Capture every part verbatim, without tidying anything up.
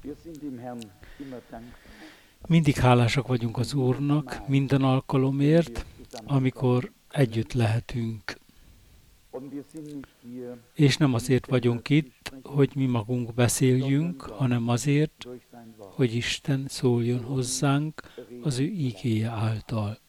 Mindig hálásak vagyunk az Úrnak minden alkalomért, amikor együtt lehetünk. És nem azért vagyunk itt, hogy mi magunk beszéljünk, hanem azért, hogy Isten szóljon hozzánk az ő ígéje által.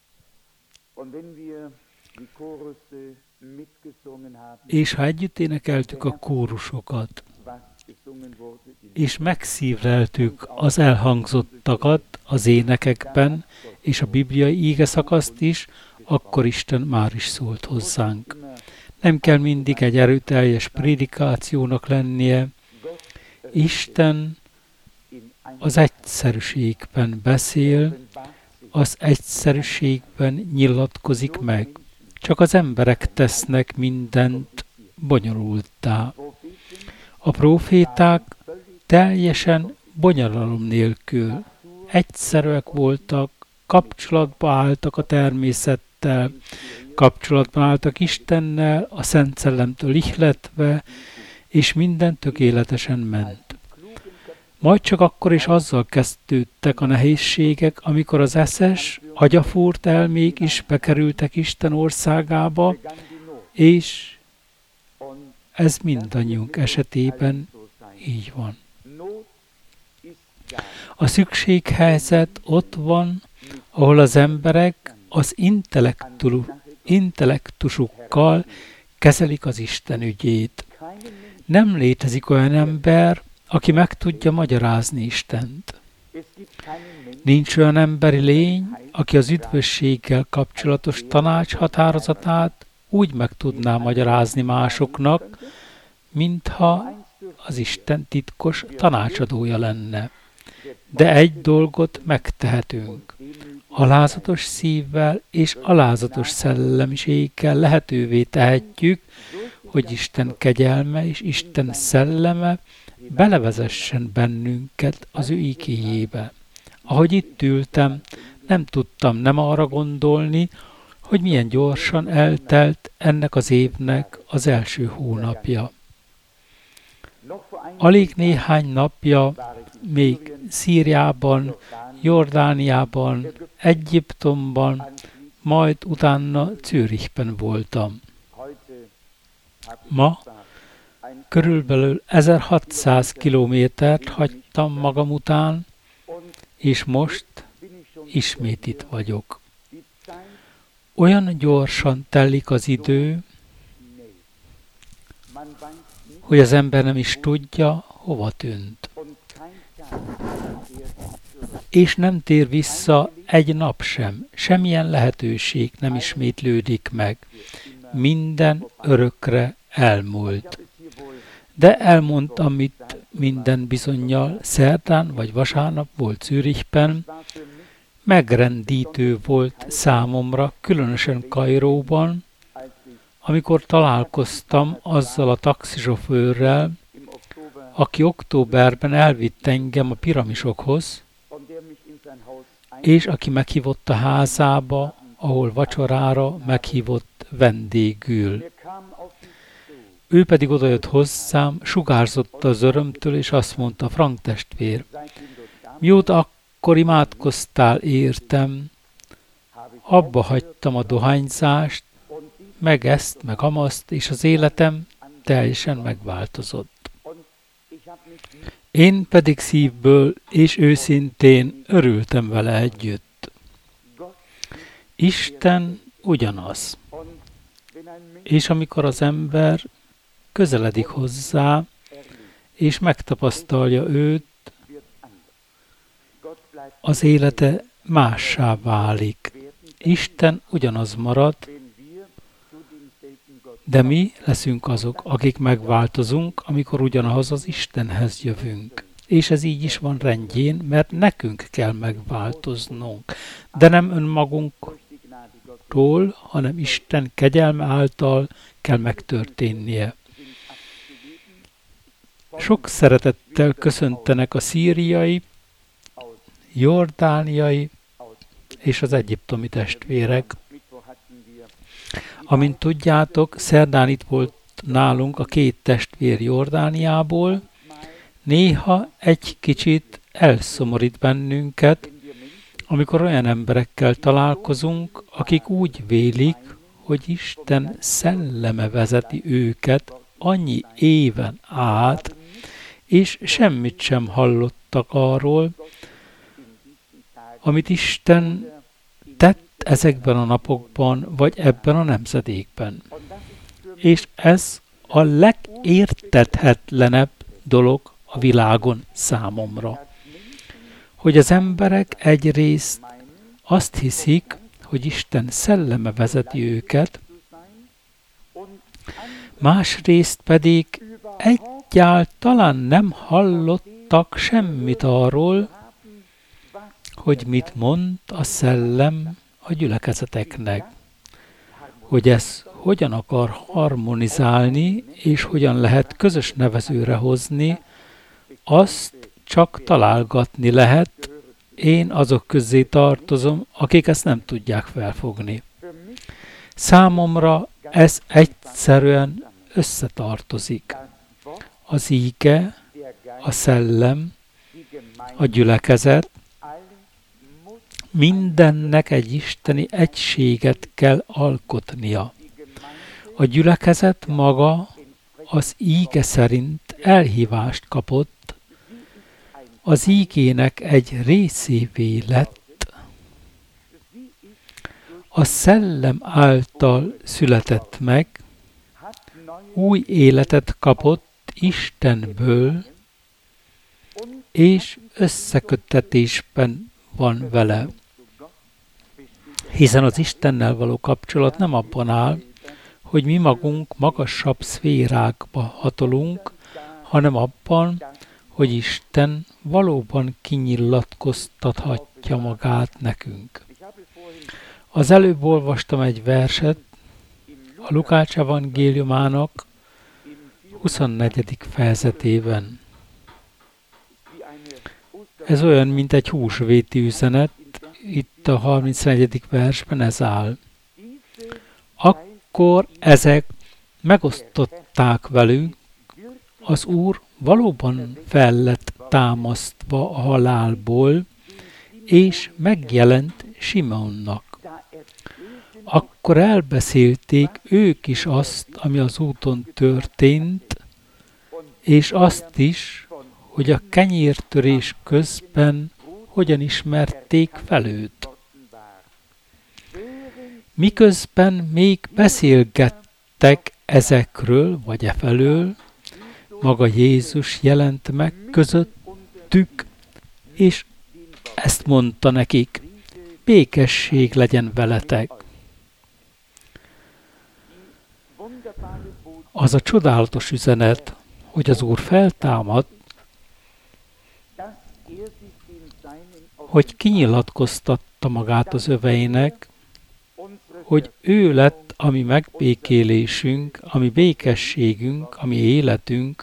És ha együtt énekeltük a kórusokat, és megszívleltük az elhangzottakat az énekekben, és a bibliai ígeszakaszt is, akkor Isten már is szólt hozzánk. Nem kell mindig egy erőteljes prédikációnak lennie. Isten az egyszerűségben beszél, az egyszerűségben nyilatkozik meg. Csak az emberek tesznek mindent bonyolulttá. A próféták teljesen bonyolalom nélkül egyszerűek voltak, kapcsolatba álltak a természettel, kapcsolatban álltak Istennel, a Szent Szellemtől ihletve, és minden tökéletesen ment. Majd csak akkor is azzal kezdődtek a nehézségek, amikor az eszes, agyafúrt elmék is bekerültek Isten országába, és ez mindannyiunk esetében így van. A szükséghelyzet ott van, ahol az emberek az intellektusukkal kezelik az Isten ügyét. Nem létezik olyan ember, aki meg tudja magyarázni Istent. Nincs olyan emberi lény, aki az üdvösséggel kapcsolatos tanácshatározatát úgy meg tudná magyarázni másoknak, mintha az Isten titkos tanácsadója lenne. De egy dolgot megtehetünk. Alázatos szívvel és alázatos szellemiséggel lehetővé tehetjük, hogy Isten kegyelme és Isten szelleme belevezessen bennünket az ő ígéjébe. Ahogy itt ültem, nem tudtam nem arra gondolni, hogy milyen gyorsan eltelt ennek az évnek az első hónapja. Alig néhány napja még Szíriában, Jordániában, Egyiptomban, majd utána Zürichben voltam. Ma körülbelül ezerhatszáz kilométert hagytam magam után, és most ismét itt vagyok. Olyan gyorsan telik az idő, hogy az ember nem is tudja, hova tűnt. És nem tér vissza egy nap sem, semmilyen lehetőség nem ismétlődik meg. Minden örökre elmúlt. De elmondtam itt minden bizonnyal, szerdán vagy vasárnap volt Zürichben, megrendítő volt számomra, különösen Kairóban, amikor találkoztam azzal a taxisofőrrel, aki októberben elvitt engem a piramisokhoz, és aki meghívott a házába, ahol vacsorára meghívott vendégül. Ő pedig odajött hozzám, sugárzott az örömtől, és azt mondta: Frank testvér, mióta akkor imádkoztál értem, abba hagytam a dohányzást, meg ezt, meg amazt, és az életem teljesen megváltozott. Én pedig szívből és őszintén örültem vele együtt. Isten ugyanaz. És amikor az ember közeledik hozzá, és megtapasztalja őt, az élete mássá válik. Isten ugyanaz marad, de mi leszünk azok, akik megváltozunk, amikor ugyanahhoz az Istenhez jövünk. És ez így is van rendjén, mert nekünk kell megváltoznunk. De nem önmagunkról, hanem Isten kegyelme által kell megtörténnie. Sok szeretettel köszöntenek a szíriai, jordániai és az egyiptomi testvérek. Amint tudjátok, szerdán itt volt nálunk a két testvér Jordániából, Néha egy kicsit elszomorít bennünket, amikor olyan emberekkel találkozunk, akik úgy vélik, hogy Isten szelleme vezeti őket annyi éven át, és semmit sem hallottak arról, amit Isten tett ezekben a napokban, vagy ebben a nemzedékben. És ez a legértethetetlenebb dolog a világon számomra. Hogy az emberek egyrészt azt hiszik, hogy Isten szelleme vezeti őket, másrészt pedig egyáltalán nem hallottak semmit arról, hogy mit mond a szellem a gyülekezeteknek. Hogy ez hogyan akar harmonizálni, és hogyan lehet közös nevezőre hozni, azt csak találgatni lehet. Én azok közé tartozom, akik ezt nem tudják felfogni. Számomra ez egyszerűen összetartozik. Az íge, a szellem, a gyülekezet, mindennek egy isteni egységet kell alkotnia. A gyülekezet maga az íge szerint elhívást kapott, az ígének egy részévé lett, a szellem által született meg, új életet kapott Istenből, és összeköttetésben van vele. Hiszen az Istennel való kapcsolat nem abban áll, hogy mi magunk magasabb szférákba hatolunk, hanem abban, hogy Isten valóban kinyilatkoztathatja magát nekünk. Az előbb olvastam egy verset a Lukács evangéliumának huszonnegyedik fejezetében. Ez olyan, mint egy húsvéti üzenet, itt a harmincnegyedik versben ez áll. Akkor ezek megosztották velünk, az Úr valóban fel lett támasztva a halálból, és megjelent Simeonnak. Akkor elbeszélték ők is azt, ami az úton történt, és azt is, hogy a kenyértörés közben hogyan ismerték fel őt. Miközben még beszélgettek ezekről, vagy efelől, maga Jézus jelent meg közöttük, és ezt mondta nekik, békesség legyen veletek. Az a csodálatos üzenet, hogy az Úr feltámadt, hogy kinyilatkoztatta magát az öveinek, hogy ő lett a mi megbékélésünk, a mi békességünk, a mi életünk,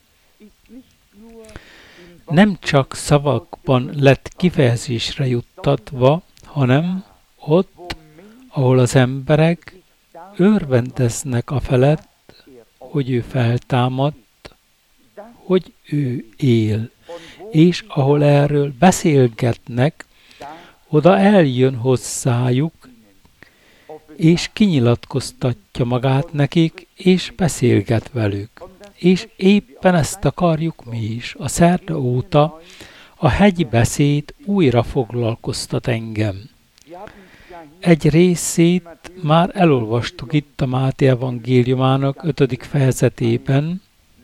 nem csak szavakban lett kifejezésre juttatva, hanem ott, ahol az emberek örvendeznek a felett, hogy ő feltámadt, hogy ő él, és ahol erről beszélgetnek, oda eljön hozzájuk, és kinyilatkoztatja magát nekik, és beszélget velük. És éppen ezt akarjuk mi is. A szerda óta a hegyi beszéd újra foglalkoztat engem. Egy részét már elolvastuk itt a Máté evangéliumának ötödik fejezetében,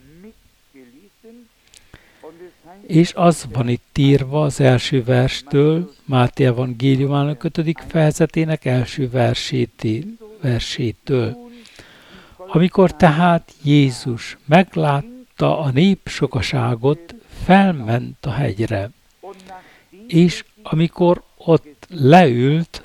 és az van itt írva az első verstől, Máté evangéliumának ötödik fejezetének első versétől. Amikor tehát Jézus meglátta a nép sokaságot, felment a hegyre, és amikor ott leült,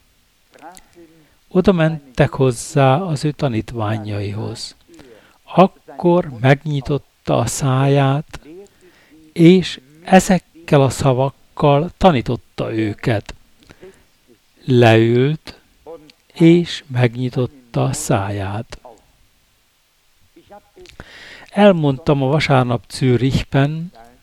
oda mentek hozzá az ő tanítványaihoz. Akkor megnyitotta a száját, és ezekkel a szavakkal tanította őket. Leült, és megnyitotta a száját. Elmondtam a vasárnap Zürichben,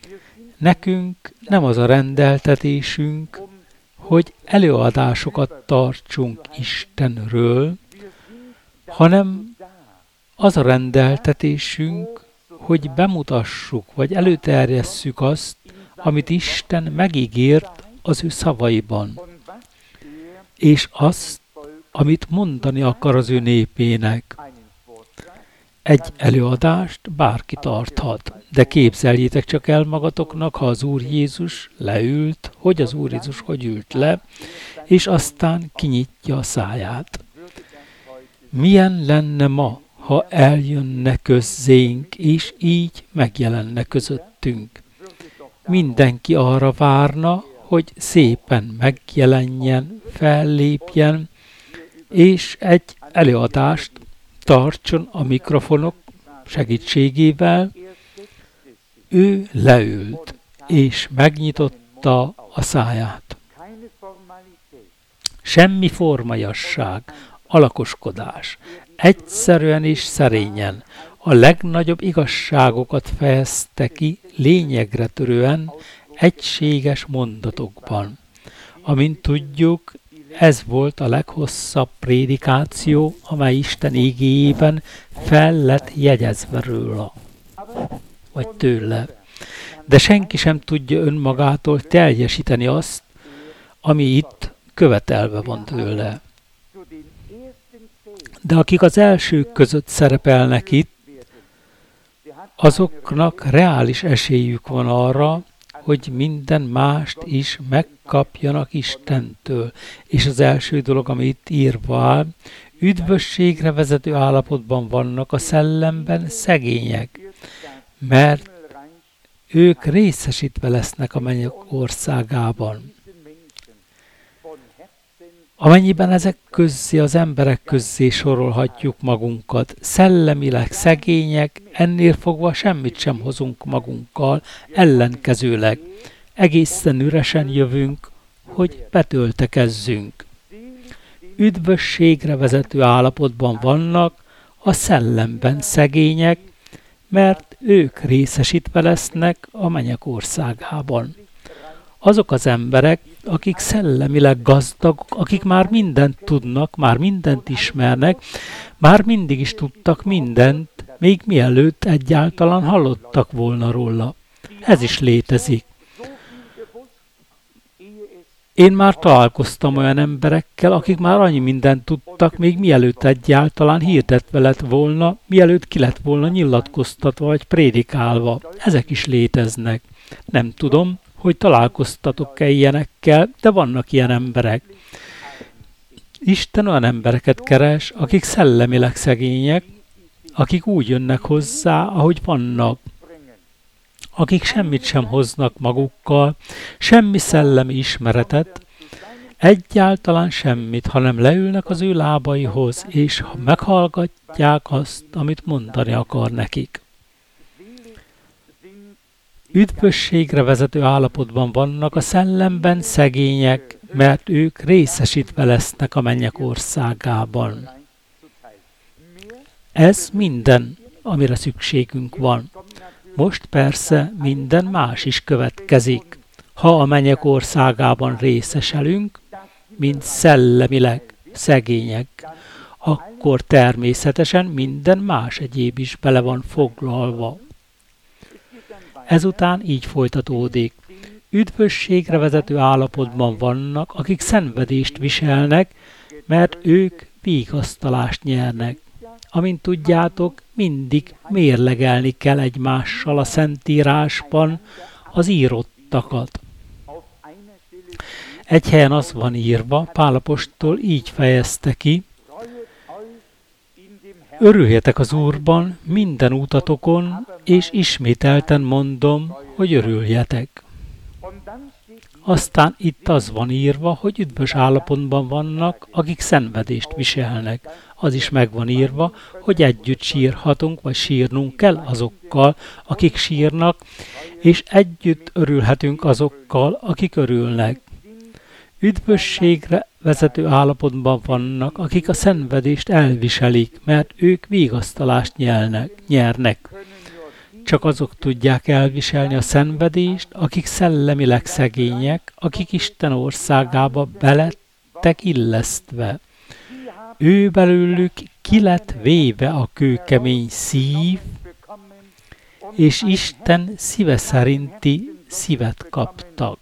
Nekünk nem az a rendeltetésünk, hogy előadásokat tartsunk Istenről, hanem az a rendeltetésünk, hogy bemutassuk, vagy előterjesszük azt, amit Isten megígért az ő szavaiban, és azt, amit mondani akar az ő népének. Egy előadást bárki tarthat, de képzeljétek csak el magatoknak, ha az Úr Jézus leült, hogy az Úr Jézus hogy ült le, és aztán kinyitja a száját. Milyen lenne ma, ha eljönne közzénk, és így megjelenne közöttünk? Mindenki arra várna, hogy szépen megjelenjen, fellépjen, és egy előadást tartson a mikrofonok segítségével. Ő leült, és megnyitotta a száját. Semmi formajasság, alakoskodás. Egyszerűen és szerényen a legnagyobb igazságokat fejezte ki lényegre törően, egységes mondatokban. Amint tudjuk, ez volt a leghosszabb prédikáció, amely Isten igéjében fel lett jegyezve róla, vagy tőle. De senki sem tudja önmagától teljesíteni azt, ami itt követelve van tőle. De akik az elsők között szerepelnek itt, azoknak reális esélyük van arra, hogy minden mást is megkapjanak Istentől. És az első dolog, ami itt írva áll, üdvösségre vezető állapotban vannak a szellemben szegények, mert ők részesítve lesznek a mennyek országában. Amennyiben ezek közzé, az emberek közzé sorolhatjuk magunkat, szellemileg szegények, ennél fogva semmit sem hozunk magunkkal, ellenkezőleg egészen üresen jövünk, hogy betöltekezzünk. Üdvösségre vezető állapotban vannak a szellemben szegények, mert ők részesítve lesznek a mennyek országában. Azok az emberek, akik szellemileg gazdagok, akik már mindent tudnak, már mindent ismernek, már mindig is tudtak mindent, még mielőtt egyáltalán hallottak volna róla. Ez is létezik. Én már találkoztam olyan emberekkel, akik már annyi mindent tudtak, még mielőtt egyáltalán hirdetve lett volna, mielőtt ki lett volna nyilatkoztatva vagy prédikálva. Ezek is léteznek. Nem tudom, hogy találkoztatok-e ilyenekkel, de vannak ilyen emberek. Isten olyan embereket keres, akik szellemileg szegények, akik úgy jönnek hozzá, ahogy vannak, akik semmit sem hoznak magukkal, semmi szellemi ismeretet, egyáltalán semmit, hanem leülnek az ő lábaihoz, és meghallgatják azt, amit mondani akar nekik. Üdvösségre vezető állapotban vannak a szellemben szegények, mert ők részesítve lesznek a mennyek országában. Ez minden, amire szükségünk van. Most persze minden más is következik. Ha a mennyek országában részeselünk, mint szellemileg szegények, akkor természetesen minden más egyéb is bele van foglalva. Ezután így folytatódik. Üdvösségre vezető állapotban vannak, akik szenvedést viselnek, mert ők vigasztalást nyernek. Amint tudjátok, mindig mérlegelni kell egymással a Szentírásban az írottakat. Egy helyen az van írva, Pál apostol így fejezte ki: örüljetek az Úrban minden útatokon, és ismételten mondom, hogy örüljetek. Aztán itt az van írva, hogy üdvös állapotban vannak, akik szenvedést viselnek. Az is meg van írva, hogy együtt sírhatunk, vagy sírnunk kell azokkal, akik sírnak, és együtt örülhetünk azokkal, akik örülnek. Üdvösségre vezető állapotban vannak, akik a szenvedést elviselik, mert ők vigasztalást nyelnek, nyernek. Csak azok tudják elviselni a szenvedést, akik szellemileg szegények, akik Isten országába belettek illesztve. Ő belőlük ki lett véve a kőkemény szív, és Isten szíve szerinti szívet kaptak.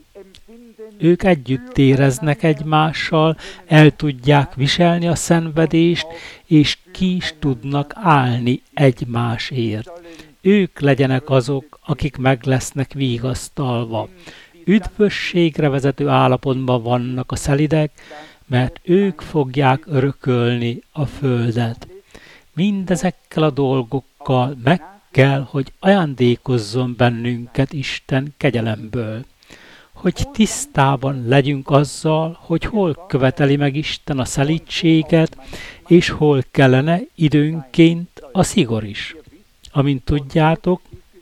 Ők együtt éreznek egymással, el tudják viselni a szenvedést, és ki is tudnak állni egymásért. Ők legyenek azok, akik meg lesznek vigasztalva. Üdvösségre vezető állapotban vannak a szelidek, mert ők fogják örökölni a földet. Mindezekkel a dolgokkal meg kell, hogy ajándékozzon bennünket Isten kegyelemből. Hogy tisztában legyünk azzal, hogy hol követeli meg Isten a szelídséget, és hol kellene időnként a szigor is. Amint tudjátok,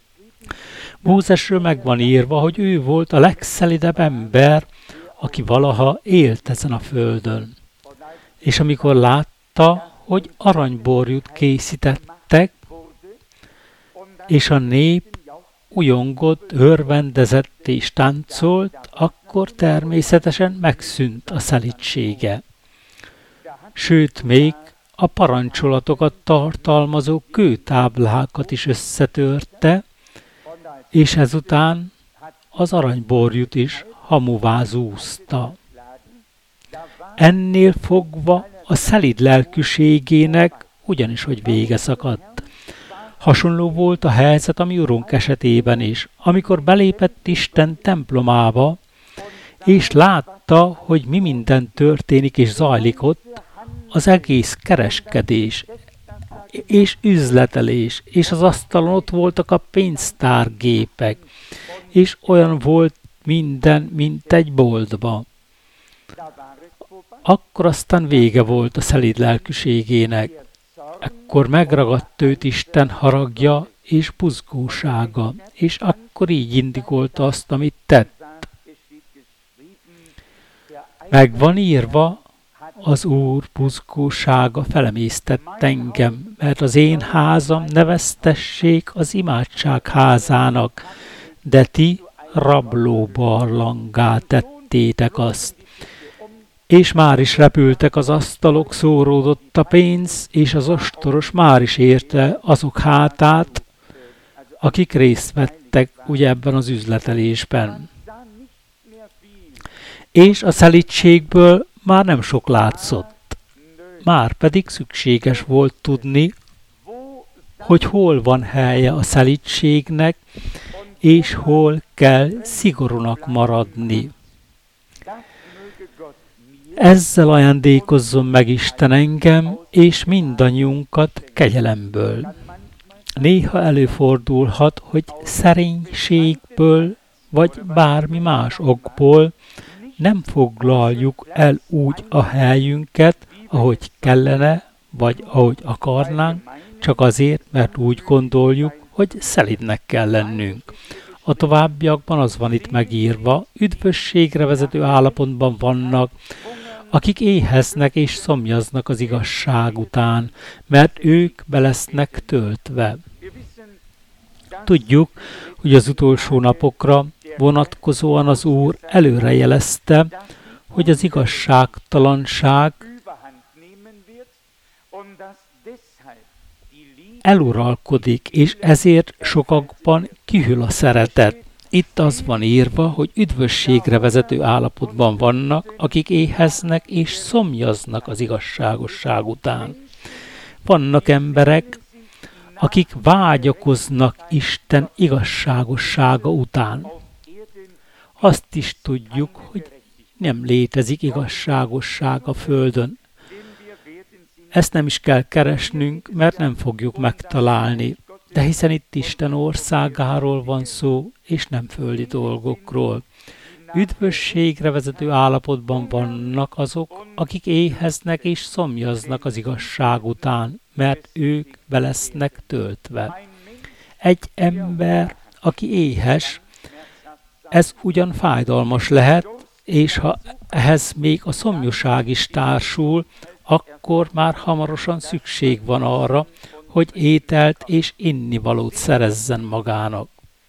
Mózesről meg van írva, hogy ő volt a legszelidebb ember, aki valaha élt ezen a földön. És amikor látta, hogy aranyborjút készítettek, és a nép ujjongott, örvendezett és táncolt, akkor természetesen megszűnt a szelídsége. Sőt, még a parancsolatokat tartalmazó kőtáblákat is összetörte, és ezután az aranyborjút is hamuvá zúzta. Ennél fogva a szelíd lelkűségének ugyanis, hogy vége szakadt. Hasonló volt a helyzet a mi Urunk esetében is, amikor belépett Isten templomába, és látta, hogy mi minden történik és zajlik ott, az egész kereskedés és üzletelés, és az asztalon ott voltak a pénztárgépek, és olyan volt minden, mint egy boltba. Akkor aztán vége volt a szelíd lelkűségének. Ekkor megragadt őt Isten haragja és buzgósága, és akkor így indigolta azt, amit tett. Meg van írva, az Úr buzgósága felemésztett engem, mert az én házam ne vesztessék az imádság házának, de ti rablóbarlanggá tettétek azt. És már is repültek az asztalok, szóródott a pénz, és az ostoros már is érte azok hátát, akik részt vettek ugye ebben az üzletelésben. És a szelídségből már nem sok látszott. Már pedig szükséges volt tudni, hogy hol van helye a szelídségnek, és hol kell szigorúnak maradni. Ezzel ajándékozzon meg Isten engem, és mindannyiunkat kegyelemből. Néha előfordulhat, hogy szerénységből, vagy bármi más okból nem foglaljuk el úgy a helyünket, ahogy kellene, vagy ahogy akarnánk, csak azért, mert úgy gondoljuk, hogy szelídnek kell lennünk. A továbbiakban az van itt megírva, üdvösségre vezető állapotban vannak, akik éheznek és szomjaznak az igazság után, mert ők be lesznek töltve. Tudjuk, hogy az utolsó napokra vonatkozóan az Úr előrejelezte, hogy az igazságtalanság eluralkodik, és ezért sokakban kihűl a szeretet. Itt az van írva, hogy üdvösségre vezető állapotban vannak, akik éheznek és szomjaznak az igazságosság után. Vannak emberek, akik vágyakoznak Isten igazságossága után. Azt is tudjuk, hogy nem létezik igazságosság a földön. Ezt nem is kell keresnünk, mert nem fogjuk megtalálni. De hiszen itt Isten országáról van szó, és nem földi dolgokról. Üdvösségre vezető állapotban vannak azok, akik éheznek és szomjaznak az igazság után, mert ők be lesznek töltve. Egy ember, aki éhes, ez ugyan fájdalmas lehet, és ha ehhez még a szomjúság is társul, akkor már hamarosan szükség van arra, hogy ételt és innivalót szerezzen magának.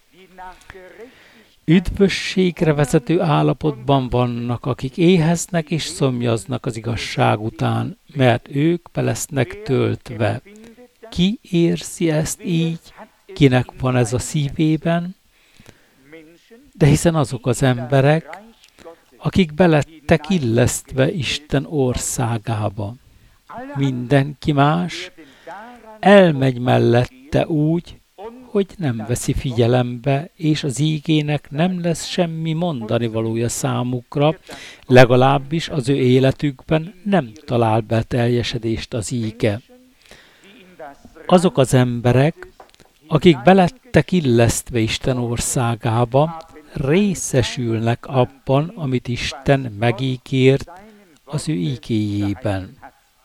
Üdvösségre vezető állapotban vannak, akik éheznek és szomjaznak az igazság után, mert ők be lesznek töltve. Ki érzi ezt így? Kinek van ez a szívében? De hiszen azok az emberek, akik belettek illesztve Isten országába. Mindenki más elmegy mellette úgy, hogy nem veszi figyelembe, és az ígének nem lesz semmi mondani valója számukra, legalábbis az ő életükben nem talál beteljesedést az íge. Azok az emberek, akik belettek illesztve Isten országába, részesülnek abban, amit Isten megígért az ő ígéjében.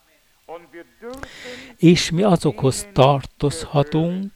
És mi azokhoz tartozhatunk,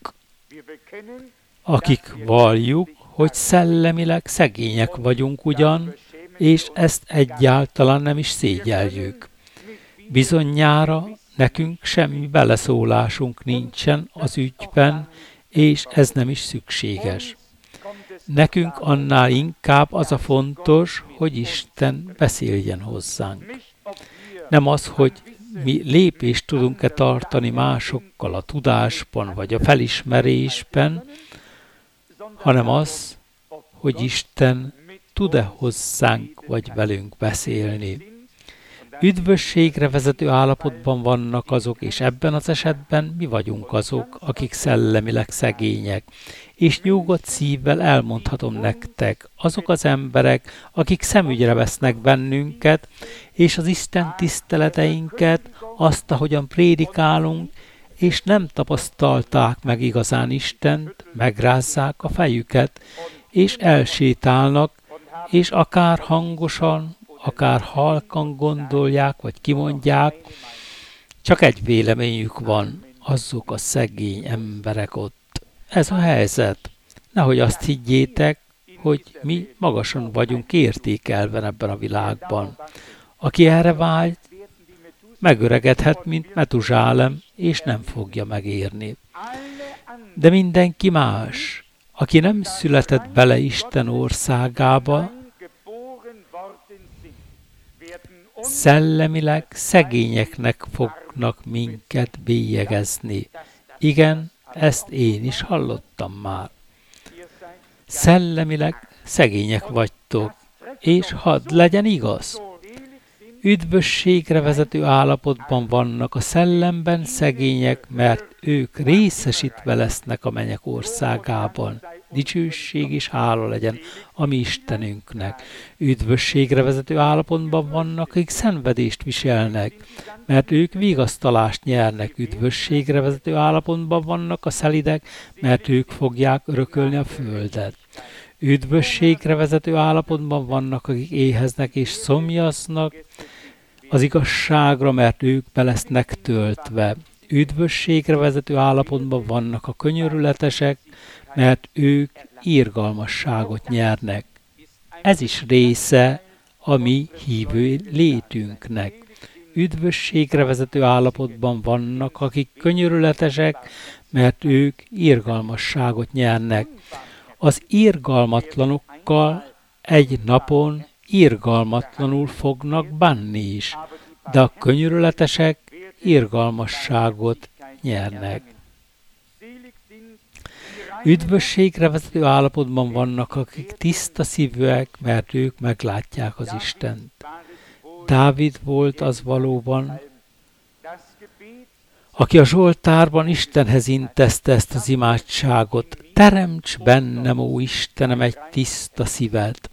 akik valljuk, hogy szellemileg szegények vagyunk ugyan, és ezt egyáltalán nem is szégyeljük. Bizonyára nekünk semmi beleszólásunk nincsen az ügyben, és ez nem is szükséges. Nekünk annál inkább az a fontos, hogy Isten beszéljen hozzánk. Nem az, hogy mi lépést tudunk-e tartani másokkal a tudásban vagy a felismerésben, hanem az, hogy Isten tud-e hozzánk vagy velünk beszélni. Üdvösségre vezető állapotban vannak azok, és ebben az esetben mi vagyunk azok, akik szellemileg szegények. És nyugodt szívvel elmondhatom nektek, azok az emberek, akik szemügyre vesznek bennünket, és az Isten tiszteleteinket, azt, ahogyan prédikálunk, és nem tapasztalták meg igazán Istent, megrázzák a fejüket, és elsétálnak, és akár hangosan, akár halkan gondolják, vagy kimondják, csak egy véleményük van, azok a szegény emberek ott. Ez a helyzet. Nehogy azt higgyétek, hogy mi magasan vagyunk értékelve ebben a világban. Aki erre vágy, megöregedhet, mint Metuzsálem, és nem fogja megérni. De mindenki más, aki nem született bele Isten országába, szellemileg szegényeknek fognak minket bélyegezni. Igen, ezt én is hallottam már. Szellemileg szegények vagytok, és hadd legyen igaz. Üdvösségre vezető állapotban vannak a szellemben szegények, mert ők részesítve lesznek a mennyek országában. Dicsőség és hála legyen a mi Istenünknek. Üdvösségre vezető állapotban vannak, akik szenvedést viselnek, mert ők vigasztalást nyernek. Üdvösségre vezető állapotban vannak a szelidek, mert ők fogják örökölni a földet. Üdvösségre vezető állapotban vannak, akik éheznek és szomjaznak az igazságra, mert ők be lesznek töltve. Üdvösségre vezető állapotban vannak a könyörületesek, mert ők irgalmasságot nyernek. Ez is része a mi hívő létünknek. Üdvösségre vezető állapotban vannak, akik könyörületesek, mert ők irgalmasságot nyernek. Az irgalmatlanokkal egy napon irgalmatlanul fognak bánni is, de a könyörületesek irgalmasságot nyernek. Üdvösségre vezető állapotban vannak, akik tiszta szívűek, mert ők meglátják az Istent. Dávid volt az valóban, aki a Zsoltárban Istenhez intézte ezt az imádságot. Teremts bennem, ó Istenem, egy tiszta szívet.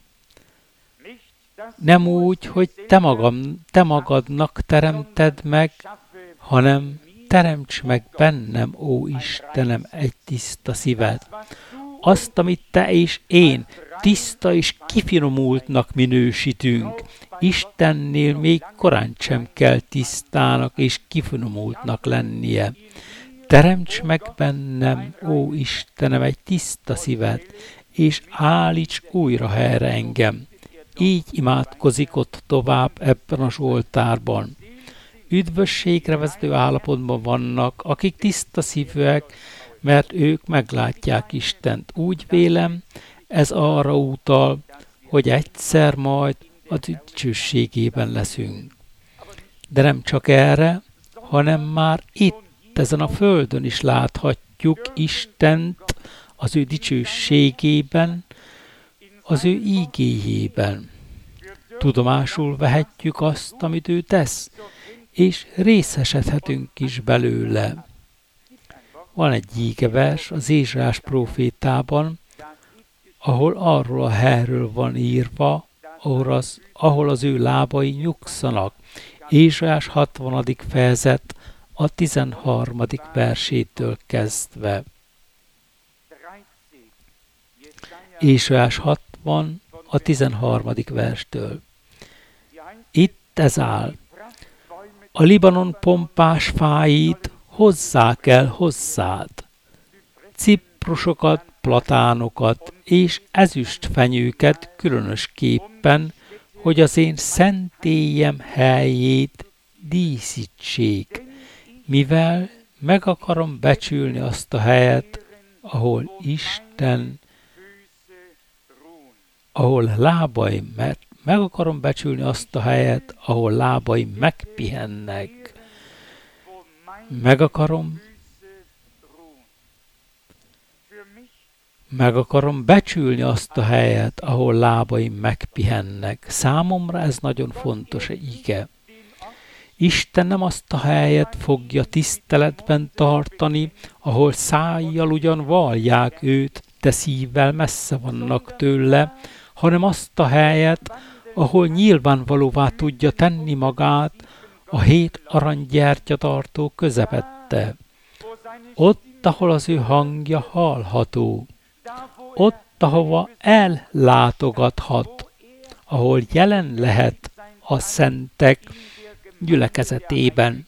Nem úgy, hogy te, magam, te magadnak teremted meg, hanem teremts meg bennem, ó Istenem, egy tiszta szívet. Azt, amit te és én tiszta és kifinomultnak minősítünk, Istennél még korán sem kell tisztának és kifinomultnak lennie. Teremts meg bennem, ó Istenem, egy tiszta szívet, és állíts újra helyre engem. Így imádkozik ott tovább ebben a Zsoltárban. üdvösségre vezető állapotban vannak, akik tiszta szívűek, mert ők meglátják Istent. Úgy vélem, ez arra utal, hogy egyszer majd a dicsőségében leszünk. De nem csak erre, hanem már itt, ezen a földön is láthatjuk Istent az ő dicsőségében, az ő ígéjében. Tudomásul vehetjük azt, amit ő tesz, és részesedhetünk is belőle. Van egy ígevers az Ézsaiás prófétában, ahol arról a helyről van írva, ahol az, ahol az ő lábai nyugszanak. Ézsaiás hatvanadik fejezet a tizenharmadik versétől kezdve. Ézsaiás hatvan a tizenharmadik verstől. Itt ez áll. A Libanon pompás fáit hozzák el hozzád. Ciprusokat, platánokat és ezüstfenyőket különösképpen, hogy az én szentélyem helyét díszítsék, mivel meg akarom becsülni azt a helyet, ahol Isten, ahol lábaim, mert meg akarom becsülni azt a helyet, ahol lábaim megpihennek. Meg akarom, meg akarom becsülni azt a helyet, ahol lábaim megpihennek. Számomra ez nagyon fontos ige. Isten nem azt a helyet fogja tiszteletben tartani, ahol szájjal ugyan vallják őt, de szívvel messze vannak tőle, hanem azt a helyet, ahol nyilvánvalóvá tudja tenni magát a hét aranygyertyatartó közepette. Ott, ahol az ő hangja hallható. Ott, ahova ellátogathat, ahol jelen lehet a szentek gyülekezetében.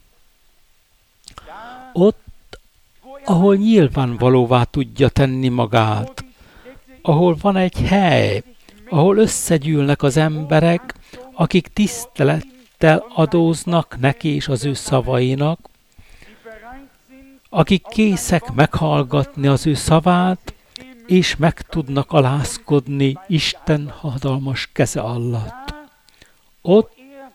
Ott, ahol nyilvánvalóvá tudja tenni magát, ahol van egy hely, ahol összegyűlnek az emberek, akik tisztelettel adóznak neki és az ő szavainak, akik készek meghallgatni az ő szavát, és meg tudnak alázkodni Isten hatalmas keze alatt. Ott,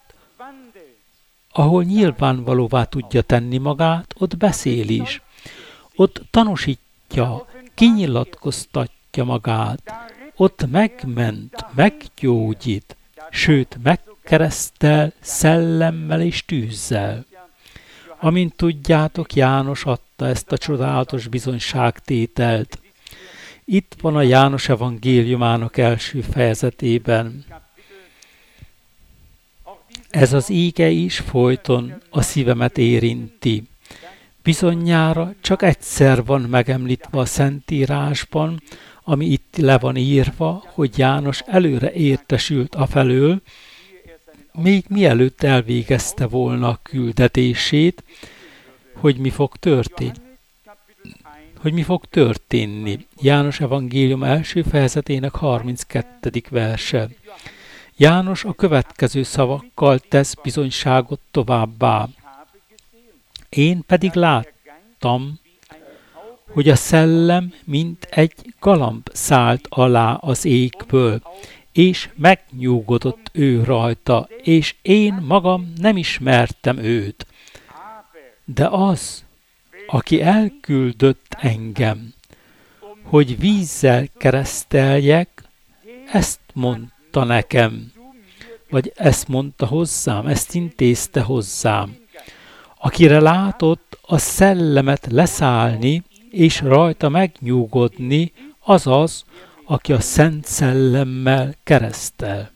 ahol nyilvánvalóvá tudja tenni magát, ott beszél is. Ott tanúsítja, kinyilatkoztatja magát. Ott megment, meggyógyít, sőt megkeresztel szellemmel és tűzzel. Amint tudjátok, János adta ezt a csodálatos bizonyságtételt. Itt van a János evangéliumának első fejezetében. Ez az íge is folyton a szívemet érinti. Bizonyára csak egyszer van megemlítve a Szentírásban, ami itt le van írva, hogy János előre értesült afelől, még mielőtt elvégezte volna a küldetését, hogy mi fog történni. Hogy mi fog történni. János evangélium első fejezetének harminckettedik verse. János a következő szavakkal tesz bizonyságot továbbá. Én pedig láttam, hogy a szellem mint egy galamb szállt alá az égből, és megnyugodott ő rajta, és én magam nem ismertem őt. De az, aki elküldött engem, hogy vízzel kereszteljek, ezt mondta nekem, vagy ezt mondta hozzám, ezt intézte hozzám. Akire látott a szellemet leszállni, és rajta megnyugodni, az az, aki a Szent Szellemmel keresztel.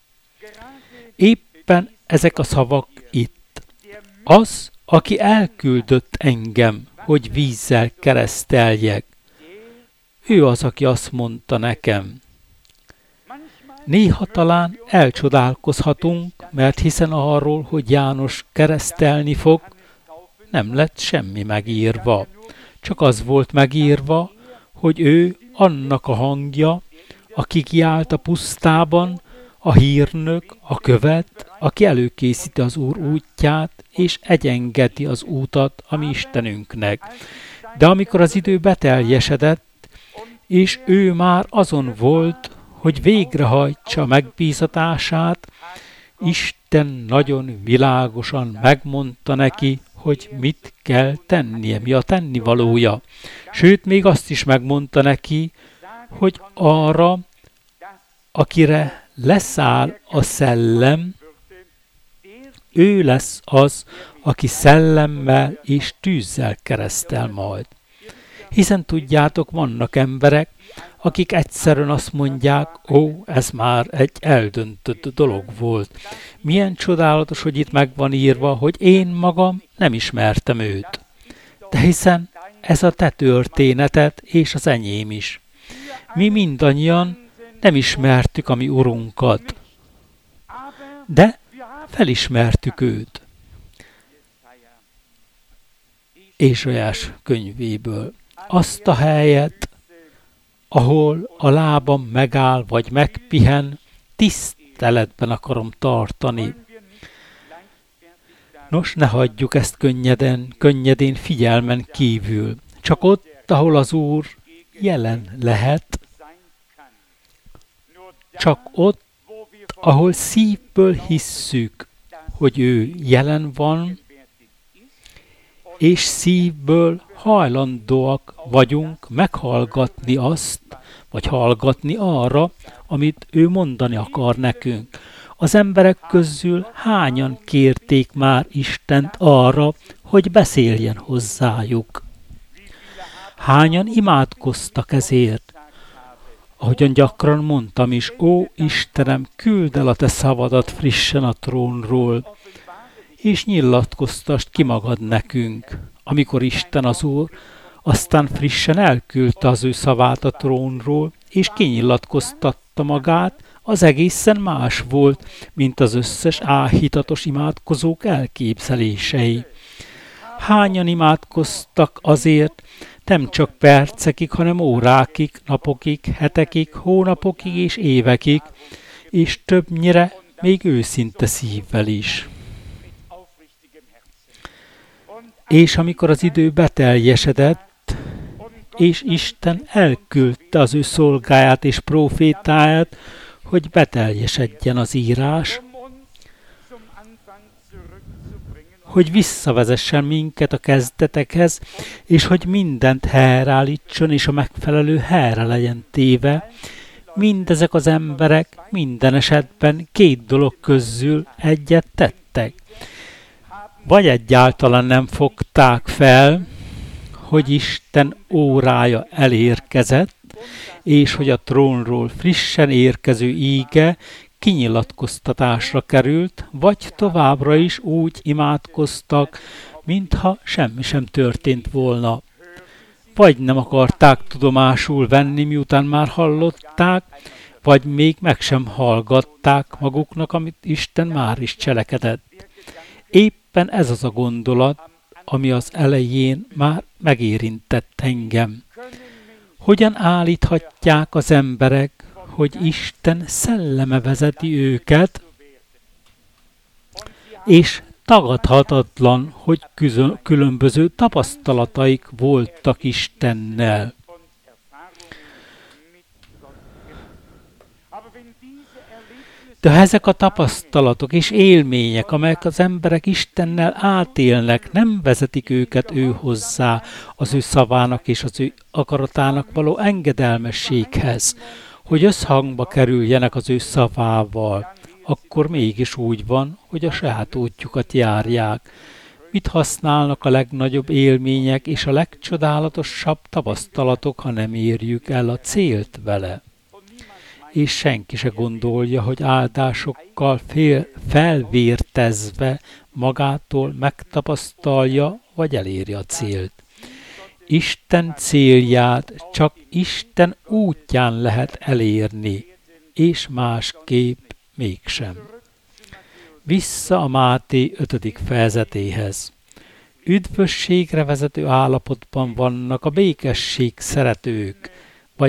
Éppen ezek a szavak itt. Az, aki elküldött engem, hogy vízzel kereszteljek. Ő az, aki azt mondta nekem. Néha talán elcsodálkozhatunk, mert hiszen arról, hogy János keresztelni fog, nem lett semmi megírva. Csak az volt megírva, hogy ő annak a hangja, aki kiállt a pusztában, a hírnök, a követ, aki előkészíti az Úr útját, és egyengeti az útat a mi Istenünknek. De amikor az idő beteljesedett, és ő már azon volt, hogy végrehajtsa a megbízatását, Isten nagyon világosan megmondta neki, hogy mit kell tennie, mi a tennivalója. Sőt, még azt is megmondta neki, hogy arra, akire leszáll a szellem, ő lesz az, aki szellemmel és tűzzel keresztel majd. Hiszen tudjátok, vannak emberek, akik egyszerűen azt mondják, ó, ez már egy eldöntött dolog volt. Milyen csodálatos, hogy itt meg van írva, hogy én magam nem ismertem őt. De hiszen ez a te történeted és az enyém is. Mi mindannyian nem ismertük a mi Urunkat, de felismertük őt. Ézsaiás könyvéből. Azt a helyet, ahol a lábam megáll, vagy megpihen, tiszteletben akarom tartani. Nos, ne hagyjuk ezt könnyeden, könnyedén figyelmen kívül. Csak ott, ahol az Úr jelen lehet, csak ott, ahol szívből hisszük, hogy ő jelen van, és szívből hajlandóak vagyunk meghallgatni azt, vagy hallgatni arra, amit ő mondani akar nekünk. Az emberek közül hányan kérték már Istent arra, hogy beszéljen hozzájuk? Hányan imádkoztak ezért? Ahogyan gyakran mondtam is, ó Istenem, küldd el a te szavadat frissen a trónról, és nyilatkoztasd ki magad nekünk. Amikor Isten az Úr aztán frissen elküldte az ő szavát a trónról, és kinyilatkoztatta magát, az egészen más volt, mint az összes áhítatos imádkozók elképzelései. Hányan imádkoztak azért, nem csak percekig, hanem órákig, napokig, hetekig, hónapokig és évekig, és többnyire még őszinte szívvel is. És amikor az idő beteljesedett, és Isten elküldte az ő szolgáját és prófétáját, hogy beteljesedjen az írás, hogy visszavezessen minket a kezdetekhez, és hogy mindent helyreállítson, és a megfelelő helyre legyen téve, mindezek az emberek minden esetben két dolog közül egyet tettek. Vagy egyáltalán nem fogták fel, hogy Isten órája elérkezett, és hogy a trónról frissen érkező íge kinyilatkoztatásra került, vagy továbbra is úgy imádkoztak, mintha semmi sem történt volna. Vagy nem akarták tudomásul venni, miután már hallották, vagy még meg sem hallgatták maguknak, amit Isten már is cselekedett. Éppen ez az a gondolat, ami az elején már megérintett engem. Hogyan állíthatják az emberek, hogy Isten szelleme vezeti őket, és tagadhatatlan, hogy különböző tapasztalataik voltak Istennel. De ezek a tapasztalatok és élmények, amelyek az emberek Istennel átélnek, nem vezetik őket ő hozzá, az ő szavának és az ő akaratának való engedelmességhez, hogy összhangba kerüljenek az ő szavával, akkor mégis úgy van, hogy a saját útjukat járják. Mit használnak a legnagyobb élmények és a legcsodálatosabb tapasztalatok, ha nem érjük el a célt vele? És senki se gondolja, hogy áldásokkal fél, felvértezve magától megtapasztalja, vagy eléri a célt. Isten célját csak Isten útján lehet elérni, és másképp mégsem. Vissza a Máté ötödik fejezetéhez. Üdvösségre vezető állapotban vannak a békesség szeretők, vagy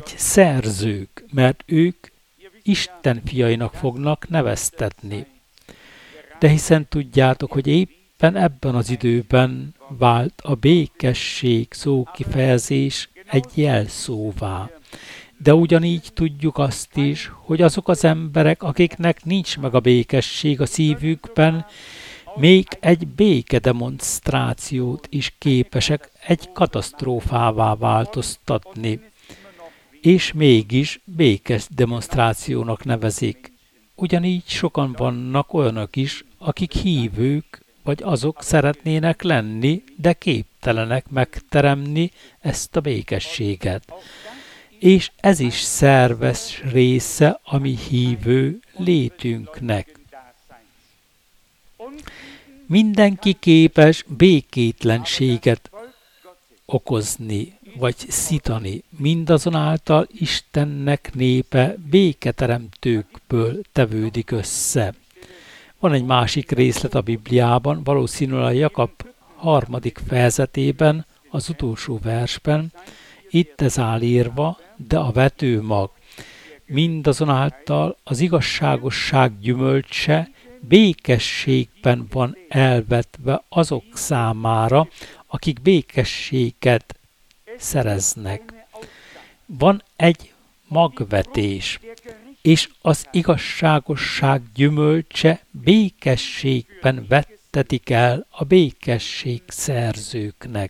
szerzők, mert ők Isten fiainak fognak neveztetni. De hiszen tudjátok, hogy éppen ebben az időben vált a békesség szókifejezés egy jelszóvá. De ugyanígy tudjuk azt is, hogy azok az emberek, akiknek nincs meg a békesség a szívükben, még egy békedemonstrációt is képesek egy katasztrófává változtatni, és mégis békes demonstrációnak nevezik. Ugyanígy sokan vannak olyanok is, akik hívők, vagy azok szeretnének lenni, de képtelenek megteremni ezt a békességet. És ez is szerves része a mi hívő létünknek. Mindenki képes békétlenséget okozni, vagy szítani, mindazonáltal Istennek népe béketeremtőkből tevődik össze. Van egy másik részlet a Bibliában, valószínűleg a Jakab harmadik fejezetében, az utolsó versben, itt ez áll írva, de a vetőmag. Mindazonáltal az igazságosság gyümölcse békességben van elvetve azok számára, akik békességet szereznek. Van egy magvetés, és az igazságosság gyümölcse békességben vettetik el a békesség szerzőknek.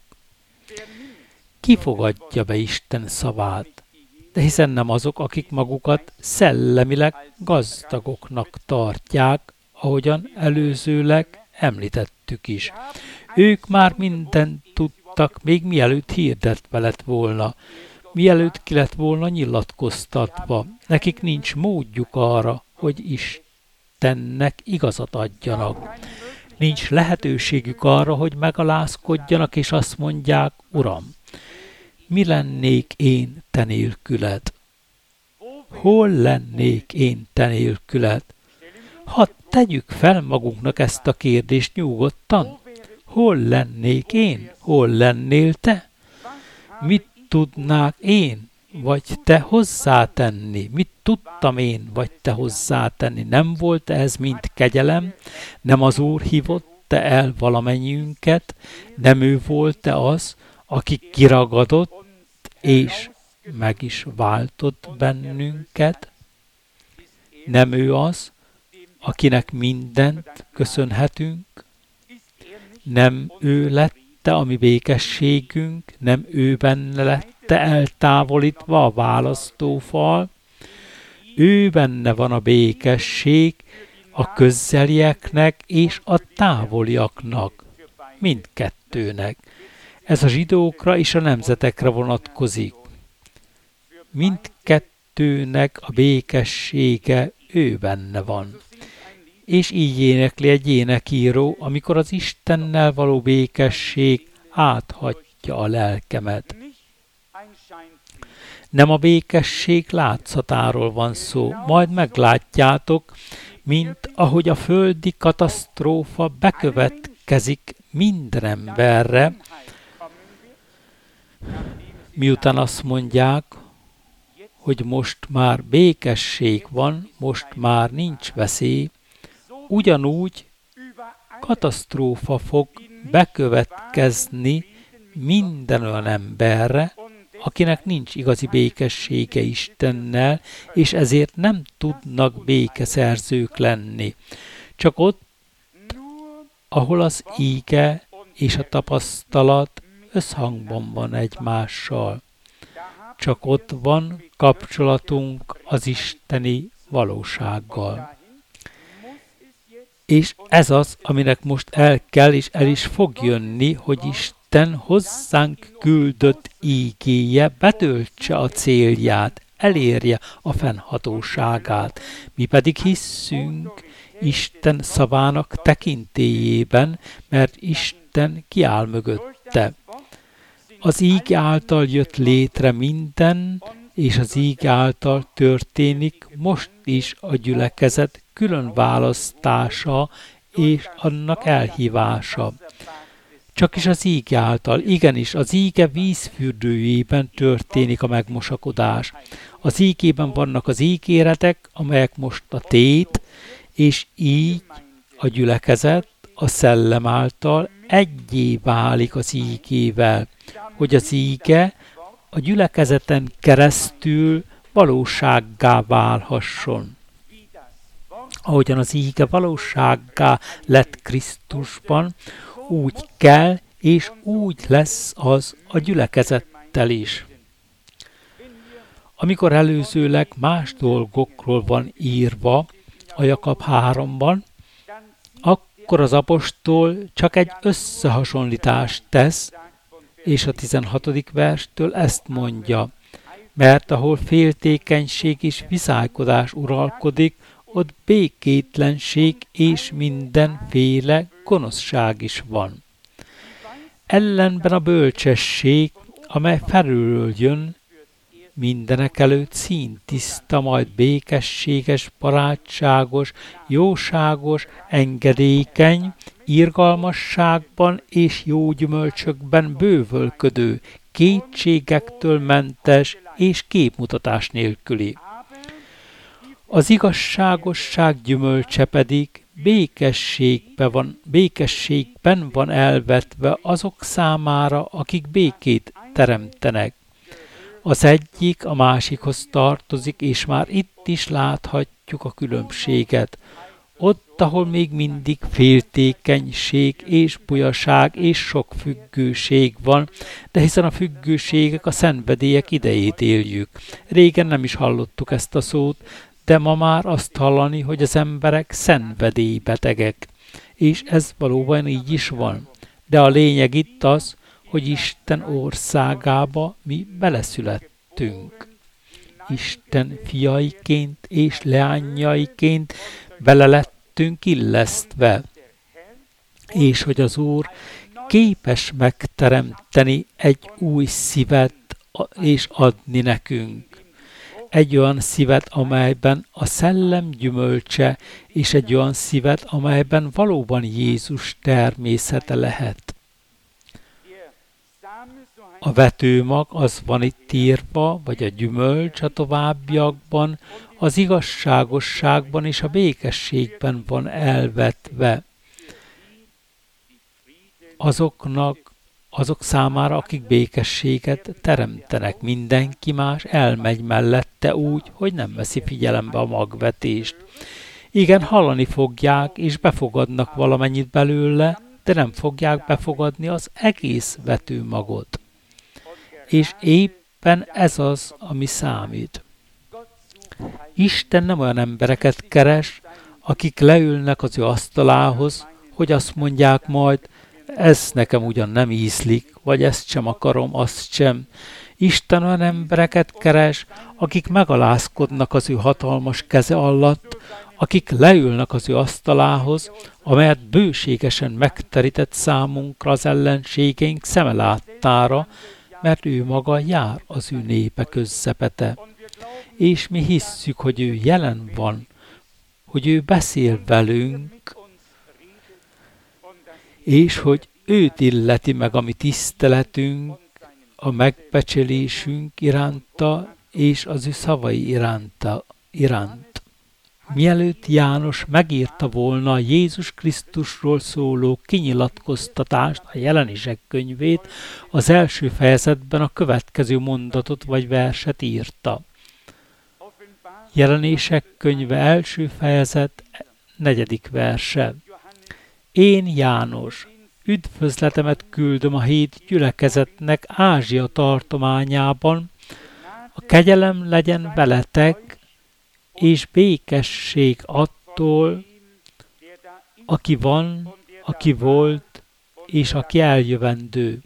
Ki fogadja be Isten szavát? De hiszen nem azok, akik magukat szellemileg gazdagoknak tartják, ahogyan előzőleg említettük is. Ők már mindent tudtak, még mielőtt hirdetve lett volna, mielőtt ki lett volna nyilatkoztatva. Nekik nincs módjuk arra, hogy Istennek igazat adjanak. Nincs lehetőségük arra, hogy megalázkodjanak, és azt mondják, Uram, mi lennék én te nélküled? Hol lennék én te nélküled? Ha tegyük fel magunknak ezt a kérdést nyugodtan, hol lennék én? Hol lennél te? Mit tudnák én, vagy te hozzátenni? Mit tudtam én, vagy te hozzátenni? Nem volt ez mind kegyelem? Nem az Úr hívott-e el valamennyiünket? Nem ő volt-e az, aki kiragadott, és meg is váltott bennünket? Nem ő az, akinek mindent köszönhetünk? Nem ő lette a mi békességünk? Nem ő benne lette eltávolítva a választófal? Ő benne van a békesség a közelieknek és a távoliaknak, mindkettőnek. Ez a zsidókra és a nemzetekre vonatkozik. Mindkettőnek a békessége ő benne van. És így énekli egy énekíró, amikor az Istennel való békesség áthatja a lelkemet. Nem a békesség látszatáról van szó, majd meglátjátok, mint ahogy a földi katasztrófa bekövetkezik minden emberre, miután azt mondják, hogy most már békesség van, most már nincs veszély, ugyanúgy katasztrófa fog bekövetkezni minden olyan emberre, akinek nincs igazi békessége Istennel, és ezért nem tudnak békeszerzők lenni. Csak ott, ahol az íge és a tapasztalat összhangban van egymással. Csak ott van kapcsolatunk az isteni valósággal. És ez az, aminek most el kell és el is fog jönni, hogy Isten hozzánk küldött ígéje betöltse a célját, elérje a fennhatóságát. Mi pedig hisszünk Isten szavának tekintélyében, mert Isten kiáll mögötte. Az íg által jött létre minden, és az íg által történik most is a gyülekezet külön választása és annak elhívása. Csak is az íge által, igenis, az íge vízfürdőjében történik a megmosakodás. Az ígében vannak az ígéretek, amelyek most a tét, és így A gyülekezet a szellem által egyé válik az ígével, hogy az íge a gyülekezeten keresztül valósággá válhasson. Ahogyan az íge valósággá lett Krisztusban, úgy kell és úgy lesz az a gyülekezettel is. Amikor előzőleg más dolgokról van írva a Jakab háromban, akkor az apostol csak egy összehasonlítást tesz, és a tizenhatodik verstől ezt mondja, mert ahol féltékenység és viszálykodás uralkodik, ott békétlenség és mindenféle gonoszság is van. Ellenben a bölcsesség, amely felülről jön, mindenekelőtt színtiszta, majd békességes, barátságos, jóságos, engedékeny, irgalmasságban és jó gyümölcsökben bővölködő, kétségektől mentes és képmutatás nélküli. Az igazságosság gyümölcse pedig békességben van, békességben van elvetve azok számára, akik békét teremtenek. Az egyik a másikhoz tartozik, és már itt is láthatjuk a különbséget. Ott, ahol még mindig féltékenység és bujaság és sok függőség van, de hiszen a függőségek, a szenvedélyek idejét éljük. Régen nem is hallottuk ezt a szót, de ma már azt hallani, hogy az emberek szenvedélybetegek. És ez valóban így is van. De a lényeg itt az, hogy Isten országába mi beleszülettünk. Isten fiaiként és leányaiként bele lettünk illesztve, és hogy az Úr képes megteremteni egy új szívet és adni nekünk. Egy olyan szívet, amelyben a szellem gyümölcse, és egy olyan szívet, amelyben valóban Jézus természete lehet. A vetőmag az van itt írva, vagy a gyümölcs a továbbiakban, az igazságosságban és a békességben van elvetve. Azoknak, azok számára, akik békességet teremtenek, mindenki más elmegy mellette úgy, hogy nem veszi figyelembe a magvetést. Igen, hallani fogják, és befogadnak valamennyit belőle, de nem fogják befogadni az egész vetőmagot. És éppen ez az, ami számít. Isten nem olyan embereket keres, akik leülnek az ő asztalához, hogy azt mondják majd, ez nekem ugyan nem ízlik, vagy ezt sem akarom, azt sem. Isten olyan embereket keres, akik megalázkodnak az ő hatalmas keze alatt, akik leülnek az ő asztalához, amelyet bőségesen megterített számunkra az ellenségeink szeme láttára, mert ő maga jár az ő népe közepete. És mi hisszük, hogy ő jelen van, hogy ő beszél velünk, és hogy őt illeti meg a mi tiszteletünk, a megbecsülésünk iránta, és az ő szavai iránta, iránt. Mielőtt János megírta volna a Jézus Krisztusról szóló kinyilatkoztatást, a Jelenések könyvét, az első fejezetben a következő mondatot vagy verset írta. Jelenések könyve első fejezet, negyedik verse. Én, János, üdvözletemet küldöm a hét gyülekezetnek Ázsia tartományában, a kegyelem legyen veletek, és békesség attól, aki van, aki volt, és aki eljövendő.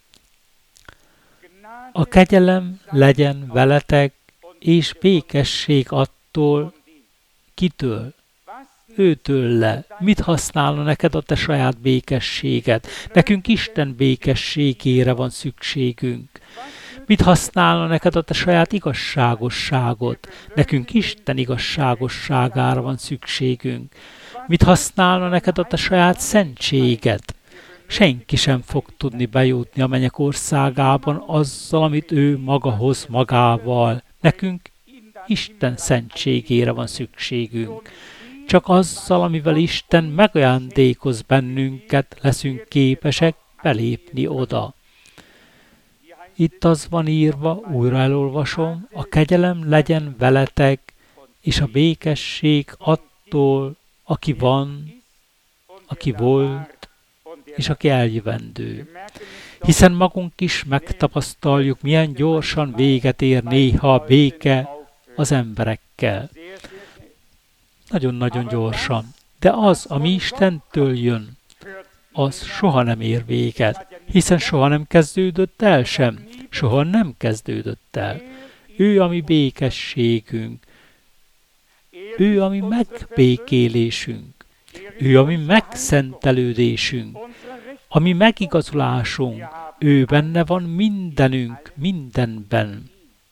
A kegyelem legyen veletek, és békesség attól, kitől? Őtőle. Mit használna neked a te saját békességed? Nekünk Isten békességére van szükségünk. Mit használna neked a te saját igazságosságod? Nekünk Isten igazságosságára van szükségünk. Mit használna neked a te saját szentséged? Senki sem fog tudni bejutni a mennyek országában azzal, amit ő maga hoz magával. Nekünk Isten szentségére van szükségünk. Csak azzal, amivel Isten megajándékoz bennünket, leszünk képesek belépni oda. Itt az van írva, újra elolvasom, a kegyelem legyen veletek, és a békesség attól, aki van, aki volt, és aki eljövendő. Hiszen magunk is megtapasztaljuk, milyen gyorsan véget ér néha a béke az emberekkel. Nagyon-nagyon gyorsan. De az, ami Istentől jön, az soha nem ér véget, hiszen soha nem kezdődött el sem. Soha nem kezdődött el. Ő a mi békességünk. Ő a mi megbékélésünk. Ő a mi megszentelődésünk. A mi megigazulásunk. Ő benne van mindenünk, mindenben.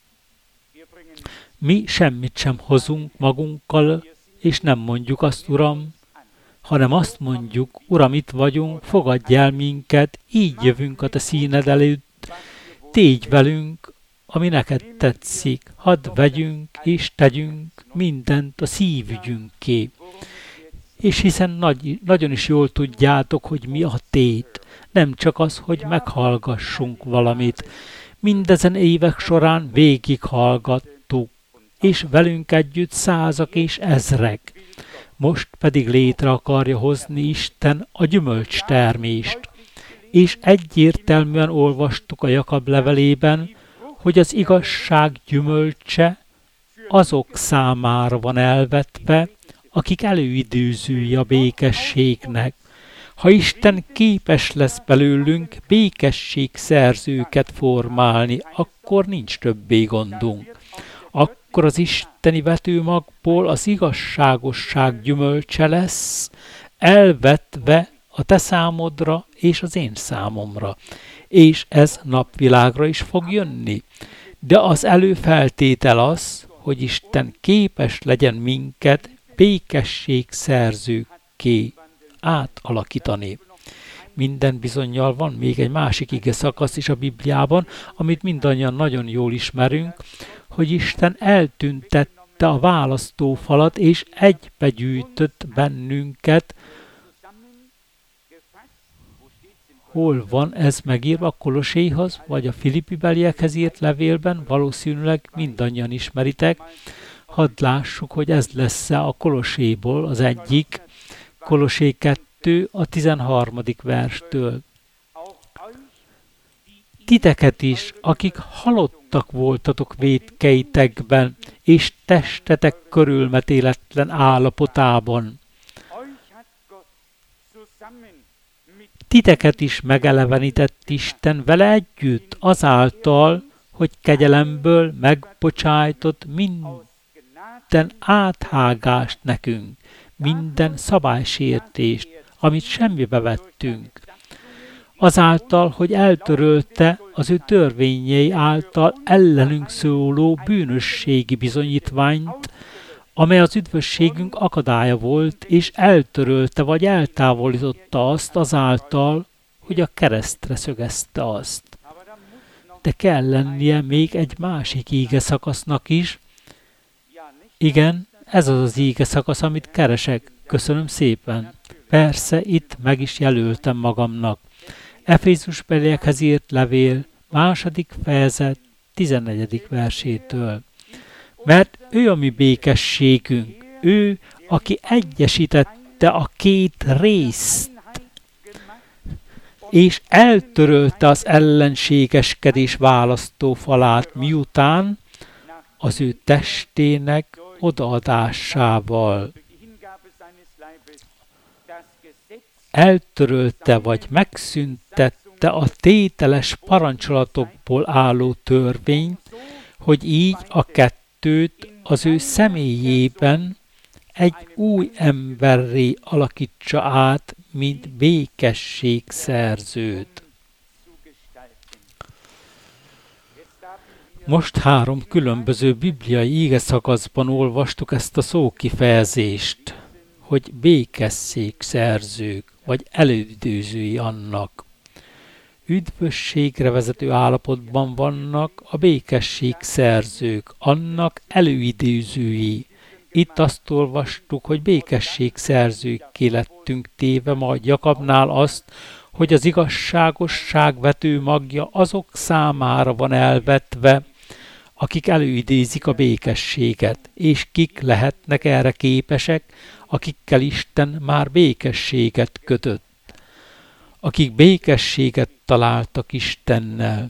Mi semmit sem hozunk magunkkal, és nem mondjuk azt, Uram, hanem azt mondjuk, Uram, itt vagyunk, fogadj el minket, így jövünk a te színed előtt, tégy velünk, ami neked tetszik, hadd vegyünk és tegyünk mindent a szívügyünké. És hiszen nagy, nagyon is jól tudjátok, hogy mi a tét, nem csak az, hogy meghallgassunk valamit. Mindezen évek során végighallgattuk, és velünk együtt százak és ezrek. Most pedig létre akarja hozni Isten a gyümölcstermést. És egyértelműen olvastuk a Jakab levelében, hogy az igazság gyümölcse azok számára van elvetve, akik előidőzői a békességnek. Ha Isten képes lesz belőlünk békességszerzőket formálni, akkor nincs többé gondunk. Akkor az isteni vetőmagból az igazságosság gyümölcse lesz, elvetve a te számodra és az én számomra. És ez napvilágra is fog jönni. De az előfeltétel az, hogy Isten képes legyen minket békességszerzőkké átalakítani. Minden bizonnyal van még egy másik ige szakasz is a Bibliában, amit mindannyian nagyon jól ismerünk, hogy Isten eltüntette a választófalat, és egybegyűjtött bennünket. Hol van ez megírva? A Kolosséhoz, vagy a Filippi-beliekhez írt levélben? Valószínűleg mindannyian ismeritek. Hadd lássuk, hogy ez lesz-e a Kolosséból az egyik. Kolossé kettő a tizenharmadik verstől. Titeket is, akik halottak voltatok vétkeitekben, és testetek körülmetéletlen állapotában. Titeket is megelevenített Isten vele együtt, azáltal, hogy kegyelemből megbocsájtott minden áthágást nekünk, minden szabálysértést, amit semmibe vettünk. Azáltal, hogy eltörölte az ő törvényei által ellenünk szóló bűnösségi bizonyítványt, amely az üdvösségünk akadálya volt, és eltörölte vagy eltávolította azt azáltal, hogy a keresztre szögezte azt. De kell lennie még egy másik íge szakasznak is. Igen, ez az az íge szakasz, amit keresek. Köszönöm szépen. Persze, itt meg is jelöltem magamnak. Efézusbeliekhez írt levél, második fejezet, tizennegyedik versétől. Mert ő a mi békességünk, ő, aki egyesítette a két részt, és eltörölte az ellenségeskedés választófalát, miután az ő testének odaadásával eltörölte vagy megszüntette a tételes parancsolatokból álló törvényt, hogy így a kettőt az ő személyében egy új emberré alakítsa át, mint békességszerzőt. Most három különböző bibliai ígeszakaszban olvastuk ezt a szókifejezést, hogy békességszerzők, vagy elődőzői annak. Üdvösségre vezető állapotban vannak a békességszerzők, annak előidézői, Itt azt olvastuk, hogy békesség szerzőkké lettünk téve, majd Jakabnál azt, hogy az igazságosság vető magja azok számára van elvetve, akik előidézik a békességet, és kik lehetnek erre képesek, akikkel Isten már békességet kötött, akik békességet találtak Istennel.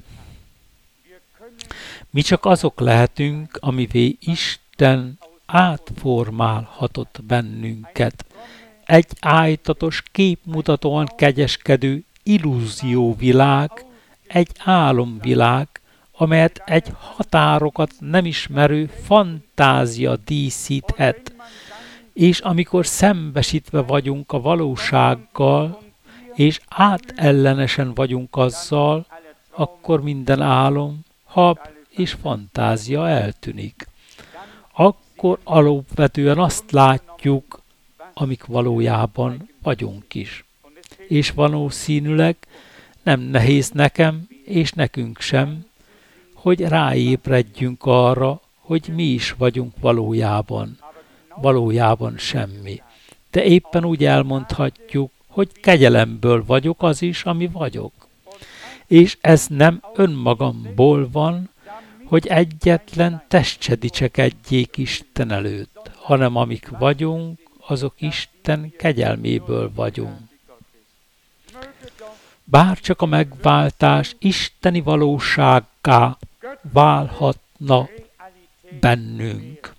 Mi csak azok lehetünk, amivé Isten átformálhatott bennünket. Egy ájtatos, képmutatóan kegyeskedő illúzióvilág, egy álomvilág, amelyet egy határokat nem ismerő fantázia díszíthet, és amikor szembesítve vagyunk a valósággal, és átellenesen vagyunk azzal, akkor minden álom, hab és fantázia eltűnik. Akkor alapvetően azt látjuk, amik valójában vagyunk is. És valószínűleg nem nehéz nekem, és nekünk sem, hogy ráébredjünk arra, hogy mi is vagyunk valójában. Valójában semmi. De éppen úgy elmondhatjuk, hogy kegyelemből vagyok az is, ami vagyok. És ez nem önmagamból van, hogy egyetlen test se dicsekedjék Isten előtt, hanem amik vagyunk, azok Isten kegyelméből vagyunk. Bárcsak a megváltás isteni valósággá válhatna bennünk.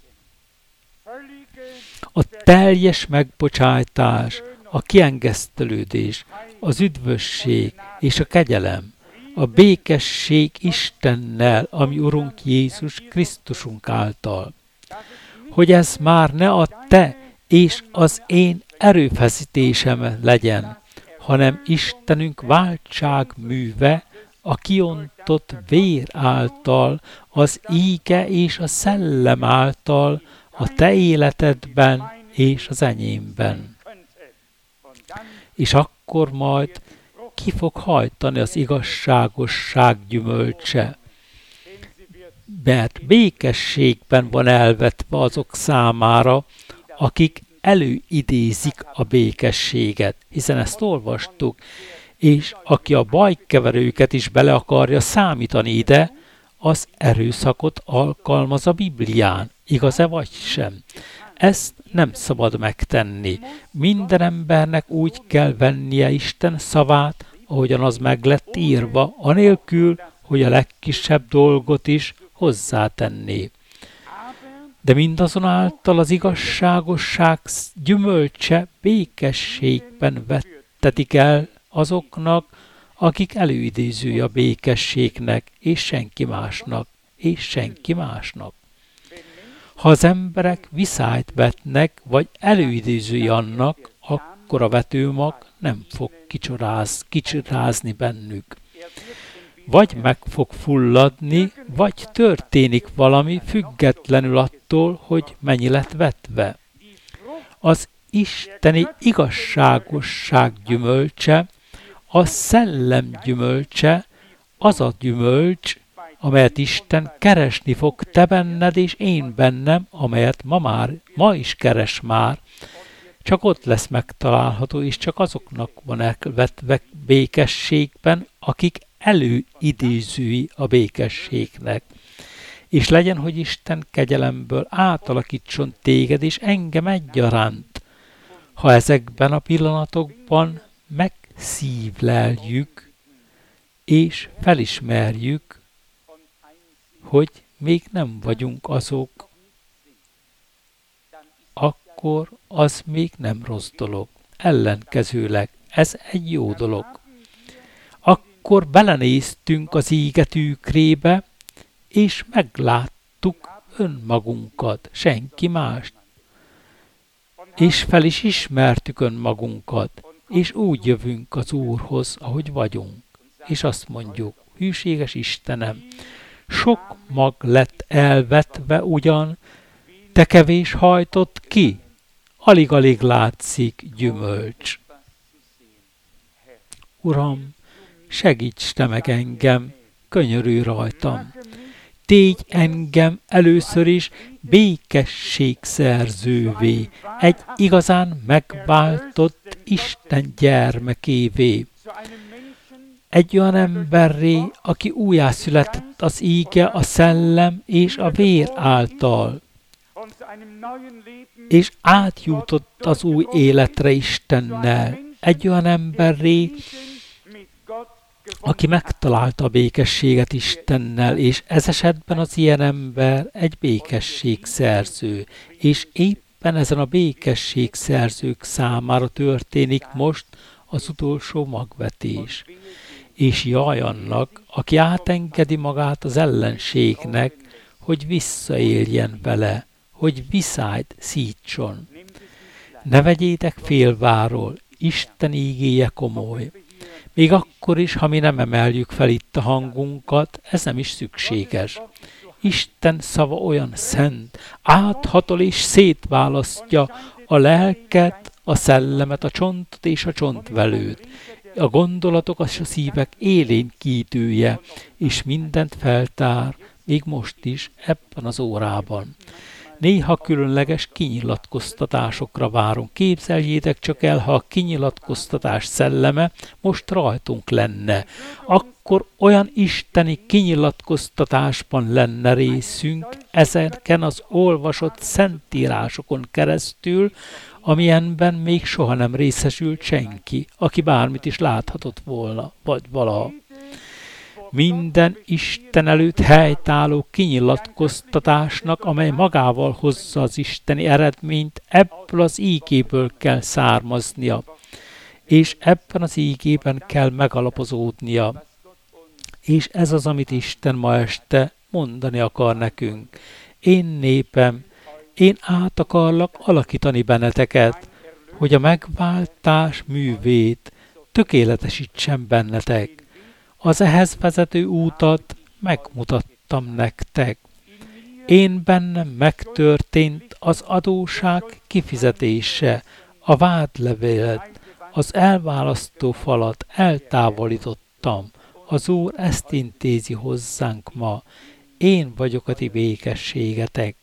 A teljes megbocsájtás, a kiengesztelődés, az üdvösség és a kegyelem, a békesség Istennel, ami Urunk Jézus Krisztusunk által. Hogy ez már ne a te és az én erőfeszítésem legyen, hanem Istenünk váltság műve, a kiontott vér által, az íge és a szellem által, a te életedben és az enyémben. És akkor majd ki fog hajtani az igazságosság gyümölcse, mert békességben van elvetve azok számára, akik előidézik a békességet, hiszen ezt olvastuk, és aki a bajkeverőket is bele akarja számítani ide, az erőszakot alkalmaz a Biblián, igaz-e vagy sem? Ezt nem szabad megtenni. Minden embernek úgy kell vennie Isten szavát, ahogyan az meg lett írva, anélkül, hogy a legkisebb dolgot is hozzátenné. De mindazonáltal az igazságosság gyümölcse békességben vettetik el azoknak, akik előidézői a békességnek, és senki másnak, és senki másnak. Ha az emberek viszályt vetnek, vagy előidézői annak, akkor a vetőmag nem fog kicsoráz, kicsorázni bennük. Vagy meg fog fulladni, vagy történik valami függetlenül attól, hogy mennyi lett vetve. Az isteni igazságosság gyümölcse, a szellem gyümölcse, az a gyümölcs, amelyet Isten keresni fog te benned és én bennem, amelyet ma már, ma is keres már, csak ott lesz megtalálható, és csak azoknak van elvetve békességben, akik előidézői a békességnek. És legyen, hogy Isten kegyelemből átalakítson téged, és engem egyaránt, ha ezekben a pillanatokban megszívleljük, és felismerjük, hogy még nem vagyunk azok, akkor az még nem rossz dolog. Ellenkezőleg ez egy jó dolog. Akkor belenéztünk az íge tükrébe, és megláttuk önmagunkat, senki mást. És fel is ismertük önmagunkat, és úgy jövünk az Úrhoz, ahogy vagyunk. És azt mondjuk, hűséges Istenem, sok mag lett elvetve ugyan, te kevés hajtott ki, alig-alig látszik gyümölcs. Uram, segíts te meg engem, könyörülj rajtam. tégy engem először is békesség szerzővé, egy igazán megváltott Isten gyermekévé. Egy olyan emberré, aki újjászületett az íge, a szellem és a vér által, és átjutott az új életre Istennel. Egy olyan emberré, aki megtalálta a békességet Istennel, és ez esetben az ilyen ember egy békességszerző, és éppen ezen a békességszerzők számára történik most az utolsó magvetés. És jaj annak, aki átengedi magát az ellenségnek, hogy visszaéljen vele, hogy viszályt szítson. Ne vegyétek félváról, Isten ígéje komoly. Még akkor is, ha mi nem emeljük fel itt a hangunkat, ez nem is szükséges. Isten szava olyan szent, áthatol és szétválasztja a lelket, a szellemet, a csontot és a csontvelőt, a gondolatok és a szívek élénkítője, és mindent feltár, még most is, ebben az órában. Néha különleges kinyilatkoztatásokra várunk. Képzeljétek csak el, ha a kinyilatkoztatás szelleme most rajtunk lenne. Akkor olyan isteni kinyilatkoztatásban lenne részünk ezeken az olvasott szentírásokon keresztül, amilyenben még soha nem részesült senki, aki bármit is láthatott volna, vagy valaha. Minden Isten előtt helytálló kinyilatkoztatásnak, amely magával hozza az isteni eredményt, ebből az ígéből kell származnia, és ebben az ígében kell megalapozódnia. És ez az, amit Isten ma este mondani akar nekünk. Én népem, én át akarlak alakítani benneteket, hogy a megváltás művét tökéletesítsem bennetek. Az ehhez vezető útat megmutattam nektek. Én bennem megtörtént az adóság kifizetése, a vádlevelet, az elválasztó falat eltávolítottam. Az Úr ezt intézi hozzánk ma. Én vagyok a ti békességetek.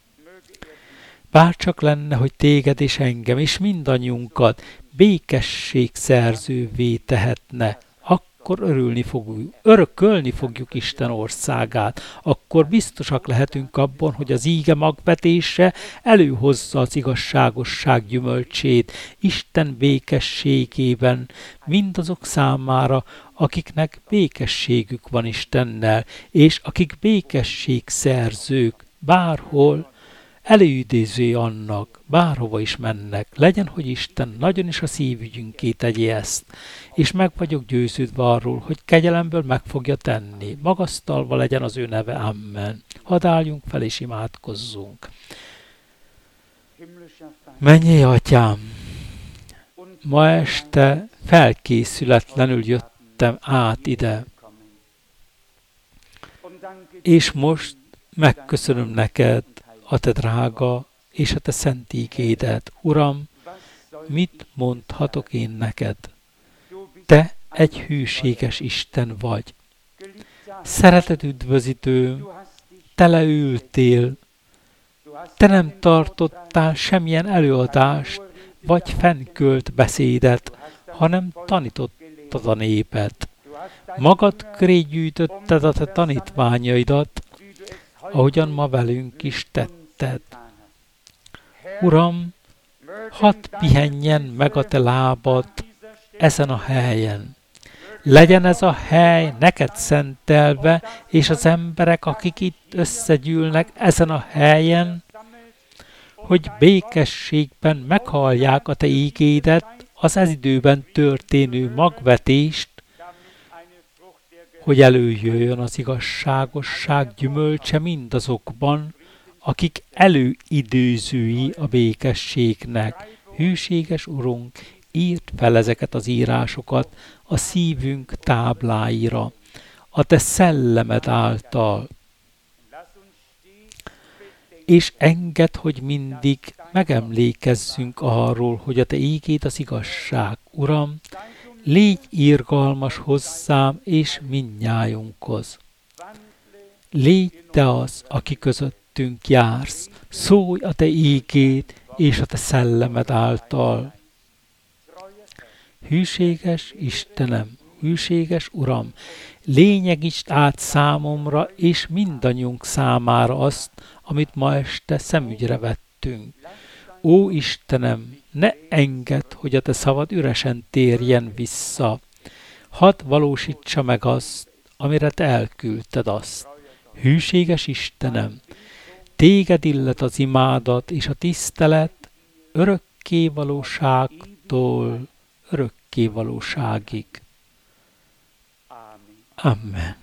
Bárcsak lenne, hogy téged és engem és mindannyiunkat békességszerzővé tehetne, akkor örülni fogjuk, örökölni fogjuk Isten országát, akkor biztosak lehetünk abban, hogy az íge magvetése előhozza az igazságosság gyümölcsét Isten békességében mindazok számára, akiknek békességük van Istennel, és akik békességszerzők bárhol, előidéző annak, bárhova is mennek, legyen, hogy Isten nagyon is a szívügyünké tegye ezt, és meg vagyok győződve arról, hogy kegyelemből meg fogja tenni. Magasztalva legyen az ő neve, amen. Hadd álljunk fel és imádkozzunk. Mennyei Atyám, ma este felkészületlenül jöttem át ide, és most megköszönöm neked a te drága és a te szent ígédet. Uram, mit mondhatok én neked? Te egy hűséges Isten vagy. Szeretet üdvözítő, te leültél, te nem tartottál semmilyen előadást, vagy fennkölt beszédet, hanem tanítottad a népet. Magad köré gyűjtötted a te tanítványaidat, ahogyan ma velünk is tetted. Uram, hadd pihenjen meg a te lábad ezen a helyen. Legyen ez a hely neked szentelve, és az emberek, akik itt összegyűlnek ezen a helyen, hogy békességben meghallják a te ígédet, az ez időben történő magvetést, hogy előjöjjön az igazságosság gyümölcse mindazokban, akik előidőzői a békességnek. Hűséges Urunk, írd fel ezeket az írásokat a szívünk tábláira, a te szellemed által, és engedd, hogy mindig megemlékezzünk arról, hogy a te ígéd az igazság. Uram, légy irgalmas hozzám és mindnyájunkhoz. Légy te az, aki közöttünk jársz, szólj a te ígéd és a te szellemed által. Hűséges Istenem, hűséges Uram, lényegítsd át számomra és mindannyiunk számára azt, amit ma este szemügyre vettünk. Ó Istenem, ne engedd, hogy a te szavad üresen térjen vissza. Hadd valósítsa meg azt, amire te elküldted azt. Hűséges Istenem, téged illet az imádat és a tisztelet örökké valóságtól örökké valóságig. Amen.